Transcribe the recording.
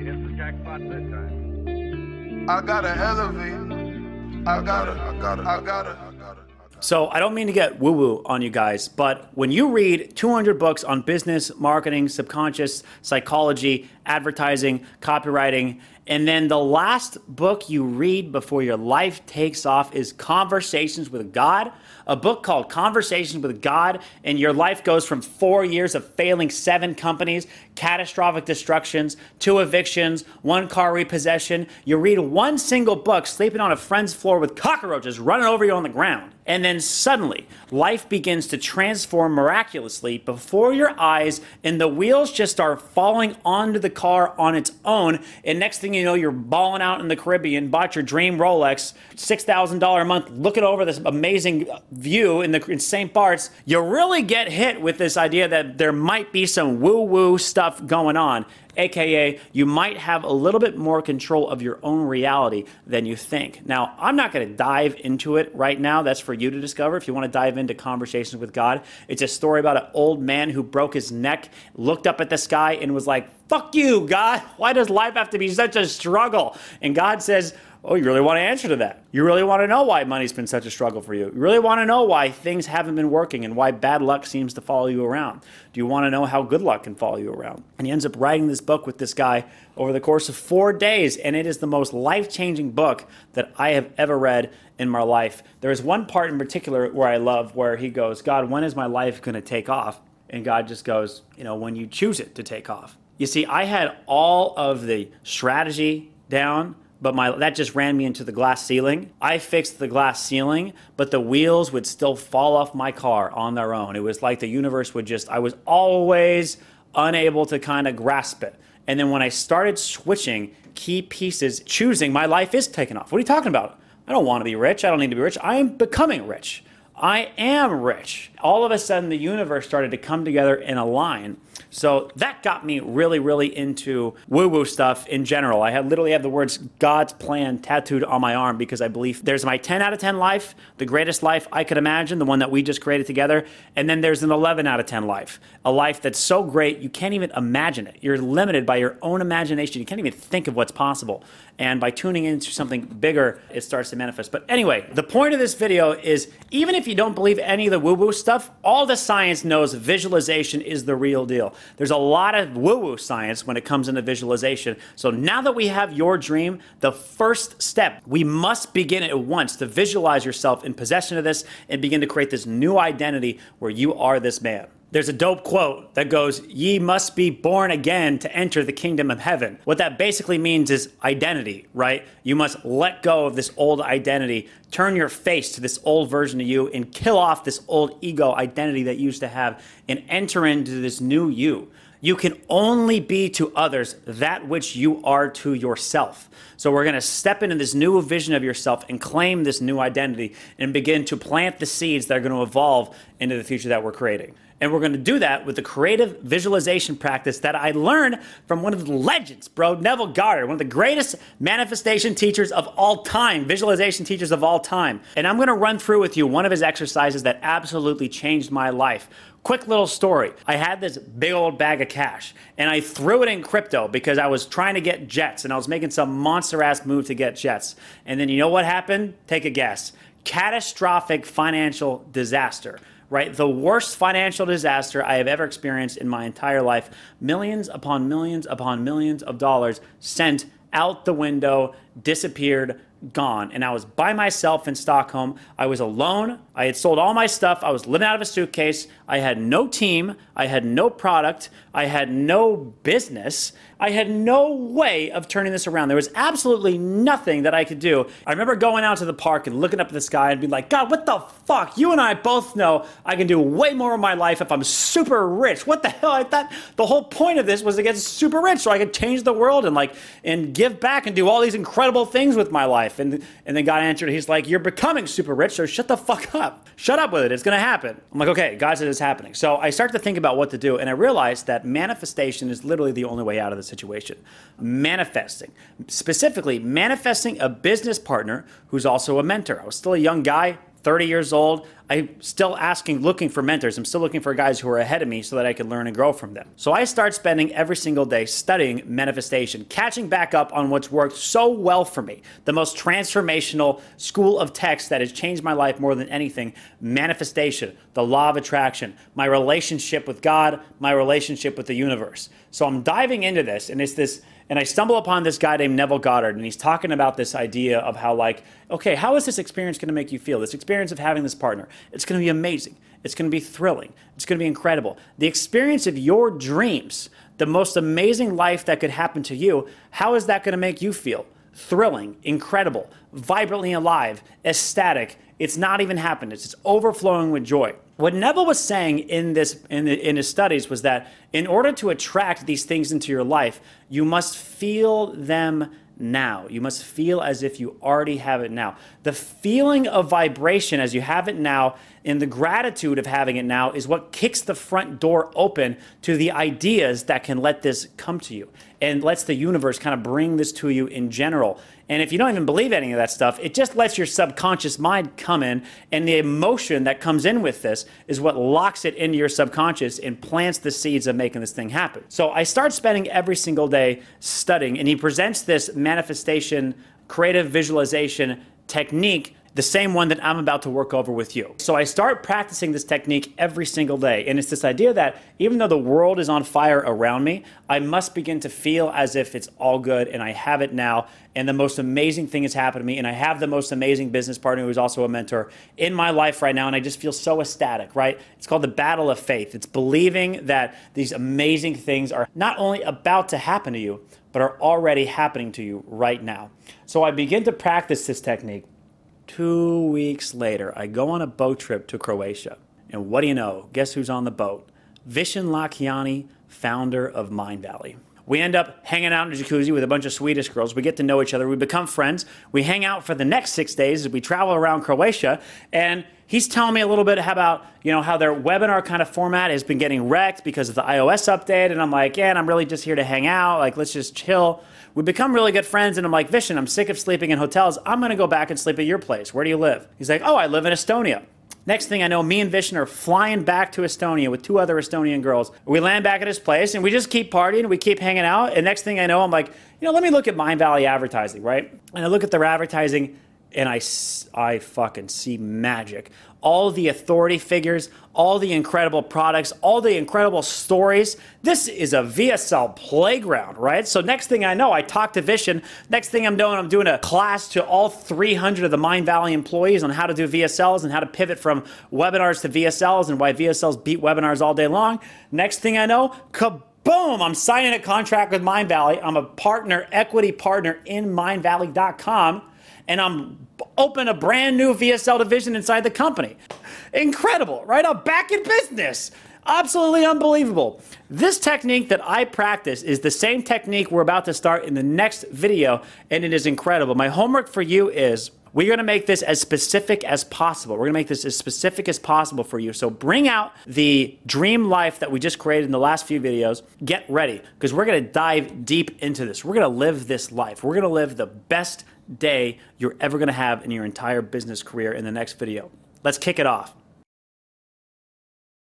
hit the jackpot this time. I gotta elevate. I gotta. So I don't mean to get woo-woo on you guys, but when you read 200 books on business, marketing, subconscious, psychology, advertising, copywriting, and then the last book you read before your life takes off is Conversations with God, a book called Conversations with God, and your life goes from 4 years of failing 7 companies, catastrophic destructions, 2 evictions, 1 car repossession. You read one single book, sleeping on a friend's floor with cockroaches running over you on the ground. And then suddenly, life begins to transform miraculously before your eyes, and the wheels just start falling onto the car on its own. And next thing you know, you're balling out in the Caribbean, bought your dream Rolex, $6,000 a month, looking over this amazing view in St. Bart's. You really get hit with this idea that there might be some woo-woo stuff going on. AKA, you might have a little bit more control of your own reality than you think. Now, I'm not going to dive into it right now. That's for you to discover. If you want to dive into Conversations with God, it's a story about an old man who broke his neck, looked up at the sky and was like, "Fuck you, God. Why does life have to be such a struggle?" And God says, "Oh, you really want to answer to that? You really want to know why money's been such a struggle for you? You really want to know why things haven't been working and why bad luck seems to follow you around? Do you want to know how good luck can follow you around?" And he ends up writing this book with this guy over the course of 4 days, and it is the most life-changing book that I have ever read in my life. There is one part in particular where I love, where he goes, "God, when is my life going to take off?" And God just goes, "When you choose it to take off." You see, I had all of the strategy down, but that just ran me into the glass ceiling. I fixed the glass ceiling, but the wheels would still fall off my car on their own. It was like the universe I was always unable to kind of grasp it. And then when I started switching key pieces, choosing, my life is taking off. What are you talking about? I don't want to be rich. I don't need to be rich. I am becoming rich. I am rich. All of a sudden, the universe started to come together and align. So that got me really, really into woo-woo stuff in general. I literally have the words God's plan tattooed on my arm because I believe there's my 10 out of 10 life, the greatest life I could imagine, the one that we just created together. And then there's an 11 out of 10 life, a life that's so great you can't even imagine it. You're limited by your own imagination. You can't even think of what's possible. And by tuning into something bigger, it starts to manifest. But anyway, the point of this video is, even if you don't believe any of the woo-woo stuff, all the science knows visualization is the real deal. There's a lot of woo-woo science when it comes into visualization. So now that we have your dream, the first step, we must begin at once to visualize yourself in possession of this and begin to create this new identity where you are this man. There's a dope quote that goes, "Ye must be born again to enter the kingdom of heaven." What that basically means is identity, right? You must let go of this old identity, turn your face to this old version of you, and kill off this old ego identity that you used to have and enter into this new you. You can only be to others that which you are to yourself. So we're going to step into this new vision of yourself and claim this new identity and begin to plant the seeds that are going to evolve into the future that we're creating. And we're going to do that with the creative visualization practice that I learned from one of the legends, bro, Neville Goddard, one of the greatest manifestation teachers of all time, visualization teachers of all time. And I'm going to run through with you one of his exercises that absolutely changed my life. Quick little story. I had this big old bag of cash and I threw it in crypto because I was trying to get jets and I was making some monster ass move to get jets. And then you know what happened? Take a guess. Catastrophic financial disaster. Right? The worst financial disaster I have ever experienced in my entire life. Millions upon millions upon millions of dollars sent out the window, disappeared, gone. And I was by myself in Stockholm. I was alone. I had sold all my stuff. I was living out of a suitcase. I had no team. I had no product. I had no business. I had no way of turning this around. There was absolutely nothing that I could do. I remember going out to the park and looking up at the sky and being like, "God, what the fuck? You and I both know I can do way more of my life if I'm super rich. What the hell?" I thought the whole point of this was to get super rich so I could change the world and give back and do all these incredible things with my life. And then God answered. He's like, "You're becoming super rich, so shut the fuck up. Shut up with it. It's going to happen." I'm like, okay, God said it's happening. So I start to think about what to do, and I realized that manifestation is literally the only way out of the situation. Manifesting. Specifically, manifesting a business partner who's also a mentor. I was still a young guy, 30 years old. I'm still looking for mentors. I'm still looking for guys who are ahead of me so that I can learn and grow from them. So I start spending every single day studying manifestation, catching back up on what's worked so well for me. The most transformational school of text that has changed my life more than anything, manifestation, the law of attraction, my relationship with God, my relationship with the universe. So I'm diving into this, and I stumble upon this guy named Neville Goddard, and he's talking about this idea of how, like, okay, how is this experience going to make you feel? This experience of having this partner, it's going to be amazing. It's going to be thrilling. It's going to be incredible. The experience of your dreams, the most amazing life that could happen to you, how is that going to make you feel? Thrilling, incredible, vibrantly alive, ecstatic. It's not even happiness. It's overflowing with joy. What Neville was saying in his studies was that in order to attract these things into your life, you must feel them now. You must feel as if you already have it now. The feeling of vibration as you have it now and the gratitude of having it now is what kicks the front door open to the ideas that can let this come to you and lets the universe kind of bring this to you in general. And if you don't even believe any of that stuff, it just lets your subconscious mind come in, and the emotion that comes in with this is what locks it into your subconscious and plants the seeds of making this thing happen. So I start spending every single day studying, and he presents this manifestation, creative visualization technique, the same one that I'm about to work over with you. So I start practicing this technique every single day. And it's this idea that even though the world is on fire around me, I must begin to feel as if it's all good and I have it now. And the most amazing thing has happened to me. And I have the most amazing business partner who's also a mentor in my life right now. And I just feel so ecstatic, right? It's called the battle of faith. It's believing that these amazing things are not only about to happen to you, but are already happening to you right now. So I begin to practice this technique. 2 weeks later, I go on a boat trip to Croatia. And what do you know? Guess who's on the boat? Vishen Lakhiani, founder of Mindvalley. We end up hanging out in a jacuzzi with a bunch of Swedish girls. We get to know each other. We become friends. We hang out for the next 6 days as we travel around Croatia. And he's telling me a little bit about, how their webinar kind of format has been getting wrecked because of the iOS update. And I'm like, yeah, and I'm really just here to hang out. Like, let's just chill. We become really good friends. And I'm like, Vishen, I'm sick of sleeping in hotels. I'm going to go back and sleep at your place. Where do you live? He's like, oh, I live in Estonia. Next thing I know, me and Vishen are flying back to Estonia with 2 other Estonian girls. We land back at his place, and we just keep partying. We keep hanging out. And next thing I know, I'm like, let me look at Mindvalley advertising, right? And I look at their advertising, and I fucking see magic. All the authority figures, all the incredible products, all the incredible stories. This is a VSL playground, right? So next thing I know, I talk to Vishen. Next thing I'm doing a class to all 300 of the Mindvalley employees on how to do VSLs and how to pivot from webinars to VSLs and why VSLs beat webinars all day long. Next thing I know, kaboom, I'm signing a contract with Mindvalley. I'm a partner, equity partner in Mindvalley.com. And I'm open a brand new VSL division inside the company. Incredible, right? I'm back in business. Absolutely unbelievable. This technique that I practice is the same technique we're about to start in the next video, and it is incredible. My homework for you is we're going to make this as specific as possible. We're going to make this as specific as possible for you. So bring out the dream life that we just created in the last few videos. Get ready, because we're going to dive deep into this. We're going to live this life. We're going to live the best day you're ever going to have in your entire business career in the next video. Let's kick it off.